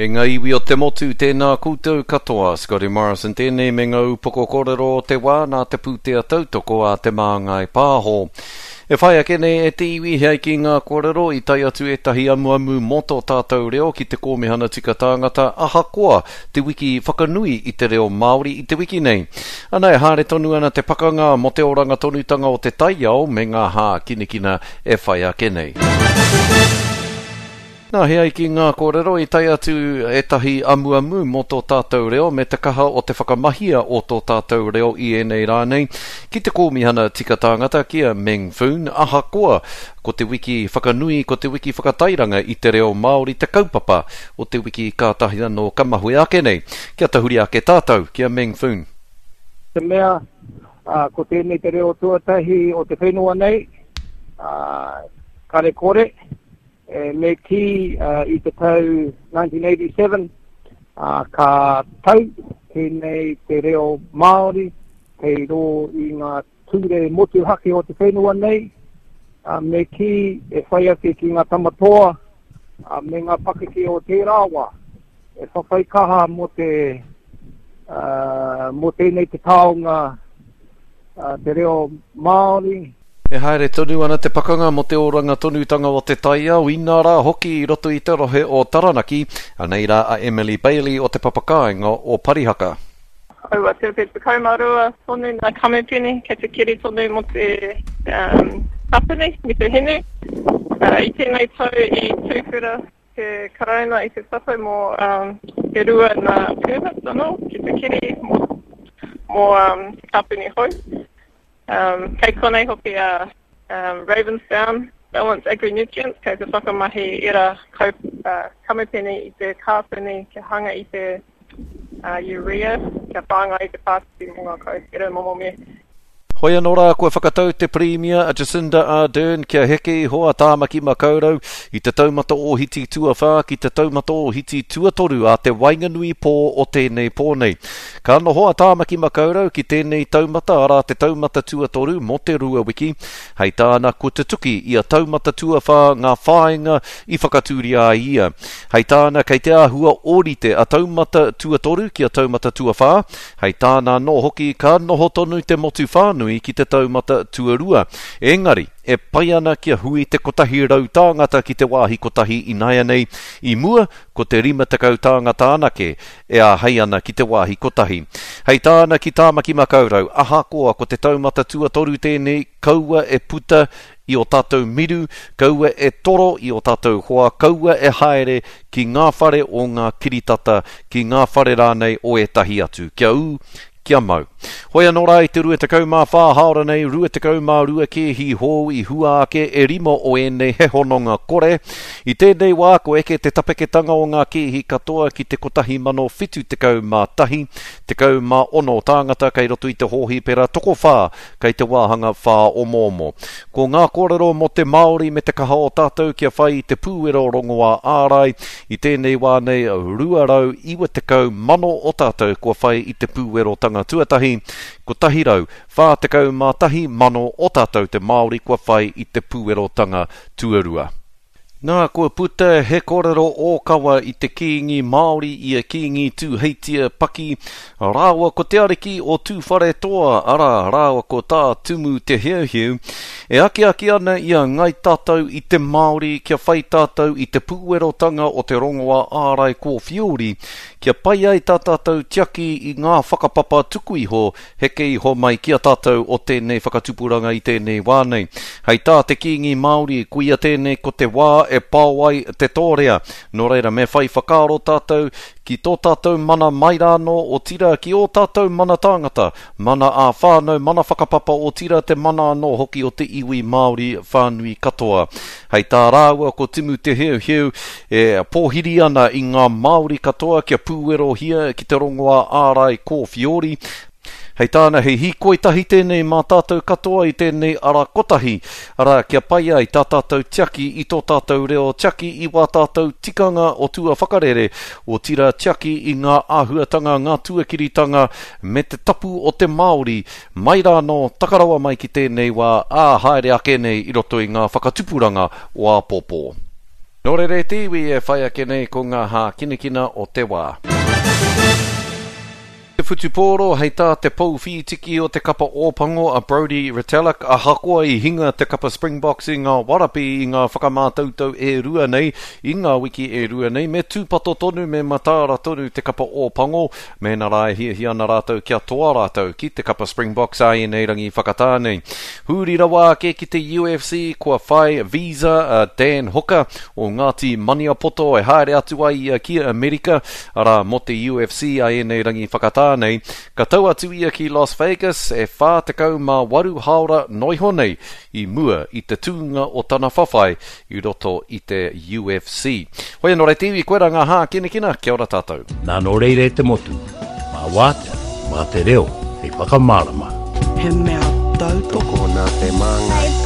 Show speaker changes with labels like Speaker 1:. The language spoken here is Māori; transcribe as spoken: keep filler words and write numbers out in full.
Speaker 1: E ngā iwi o te motu tēnā koutou katoa, Scotty Morrison tēnei me ngau poko kōrero o te wā nā te pūtea tautoko a te māngai pāho. E whai akene e te iwi hei ki ngā kōrero i tai atu e tahi amu amu moto tātou reo ki te kōmihana tika tāngata aha koa te wiki whakanui i te reo Māori i te wiki nei. Ana e hāre tonu ana te pakanga mo te oranga tonutanga o te taiao me ngā hā kinikina e whai akene. Nā hea ki ngā kōrero i tai atu e tahi amu amu mo tō tātou reo me te kaha o te whakamahia o tō tātou reo i enei rānei ki te kōmihana tika tāngata kia Meng Foon aha koa ko te wiki whakanui ko te wiki whakatairanga i te reo Māori te kaupapa o te wiki kātahi no kamahui ake nei kia tahuri ake tātou kia Meng Foon.
Speaker 2: Te mea uh, ko tēnei te reo tuatahi o te whenua nei uh, kare kore E me ki uh, i te tau nineteen eighty-seven uh, ka tau tēnei te reo Māori kei ro i ngā ture motu hake o te whenua nei uh, me ki e whai ake ki ngā tamatoa uh, me ngā pakeke o te rawa e whawhai kaha mo te uh, mo tēnei te taonga uh, te reo Māori.
Speaker 1: E haere tonu ana te pakanga mo te oranga tonutanga o te taia o ina rā hoki i roto i te rohe o Taranaki, anei rā a Emily Bailey o te papakainga o Parihaka.
Speaker 3: Aua te pete kaumarua tonu nā kamepini, kei te kiri tonu mo te um, tapene, mi te hinu. Uh, I tēnei tau i tūkura te karaina i te tapu mo um, he rua nā permit anō, ki te kiri mo, mo um, tapene hoi. Um, kei konei hoki a um, Ravensdown Balance Agri-Nutrients, kei te whakamahi ira kau uh, kamepene i te kāpene, ke hanga i te uh, urea, ke whanga i te pātiti mo ngā kau ira momo me.
Speaker 1: Hoi anō rā koe whakatau te Premier a Jacinda Ardern kia heke hoa tāmaki makaurau i te taumata o hiti tuawha ki te taumata o hiti tuatoru a te wainganui pō o tēnei pōnei. Ka anō hoa tāmaki makaurau ki tēnei taumata ara te taumata tuatoru mo te rua wiki. Hei tāna ko te tuki i a taumata tuawha ngā whāinga i whakaturi a ia. Hei tāna kei te āhua orite a taumata tuatoru ki a taumata tuawha. Hei tāna no hoki ka noho tonu te motu whānu ki te taumata tuarua. Engari, e pai ana kia hui te kotahi rau tāngata ki te wāhi kotahi i naia nei, i mua ko te rima takau tāngata anake, e a hei ana ki te wāhi kotahi. Hei tāna ki tāmaki makaurau, aha koa ko te taumata tuatoru tēnei, kaua e puta i o tātou miru, kaua e toro i o tātou hoa, kaua e haere ki ngā whare o ngā kiritata, ki ngā whare rānei o e tahi atu. Kia u, kia mau. Hoi anō rā i te rua te kaumā whāhaora nei, rua te kaumā rua ke hi hō i hua ake e rimo o enei he hononga kore. I tēnei wā ko eke te tapeketanga o ngā kehi katoa ki te kotahi mano whitu te kaumā tahi, te kaumā ono tāngata kei roto i te hōhi pera toko whā kei te wāhanga whā o momo. Ko ngā kōrero mo te Māori me te kaha o tātou kia whai i te pūero rongoa ārai, i tēnei wā nei rua rau iwa te kau mano o tātou kua whai i te pūero tanga tuatahi, ko tahi rau, whā te kau mā tahi mano o tātou te Māori kua whai i te pūerotanga tuarua. Nā kua puta he kōrero o kawa i te kiingi Māori i a kiingi tū heitia paki. Rāua ko te ariki o tū whare toa, ara rāua ko tā tumu te hiu hiu. E aki aki ana ia ngai tātou i te Māori kia whai tātou i te pūerotanga o te rongoa ārai ko Fiori. Kia pai ai tā tātou tiaki i ngā whakapapa tuku iho, heke iho mai kia tātou o tēnei whakatupuranga i tēnei wānei. Hei tā te kiingi Māori, kuia tēnei ko te wā e pāwai te tōrea. Nō reira me whai whakaaro tātou ki tō tātou mana mairano o tira ki o tātou mana tāngata. Mana a whānau, mana whakapapa o tira te mana anō hoki o te iwi Māori whānui katoa. Hei tā rāua ko timu te hiu hiu e pōhiri ana i ngā Māori katoa kia pūero hia ki te rongoa ārai ko Fiori. Hei tāna hei hikoi tahi tēnei mā tātou katoa i tēnei ara kotahi. Ara kia pai ai tā tātou tiaki i tō tātou reo tiaki i wā tātou tikanga o tua whakarere o tira tiaki i ngā āhuatanga, ngā tuakiritanga me te tapu o te Māori. Mai rāno takarawa mai ki tēnei wā ā haere ake nei i roto i ngā whakatupuranga o Āpōpō. Nō re re tiwi e whai ake nei ko ngā hā kinekina o te wā. Te whutupōro hei tā te pouwhi tiki o te kapa ōpango a Brodie Retallick a hakoa i hinga te kapa Springboks i ngā warapi i ngā whakamātautau e rua nei i ngā wiki e rua nei me tūpato tonu me matāra tonu te kapa ōpango me nā rai hia hia nā rātou kia toa rātou ki te kapa Springboks a i nei rangi whakatānei. Hūrira wā ke ki te U F C kua whai visa a Dan Hooker o Ngāti Maniapoto e haere atu ai ia ki Amerika ara mo te U F C a i nei rangi whakatānei nei, ka tau atu ia ki Las Vegas e whā te kau mā waru haora noiho nei i mua i te tūnga o tana whawhai i roto i te U F C. Hoi anō rei tiwi koe ngā hā kina kina, kia ora tātou.
Speaker 4: Nā nō reire te motu, mā wātea, mā te reo, hei whakamārama.
Speaker 5: He mea tau toko nā te manga.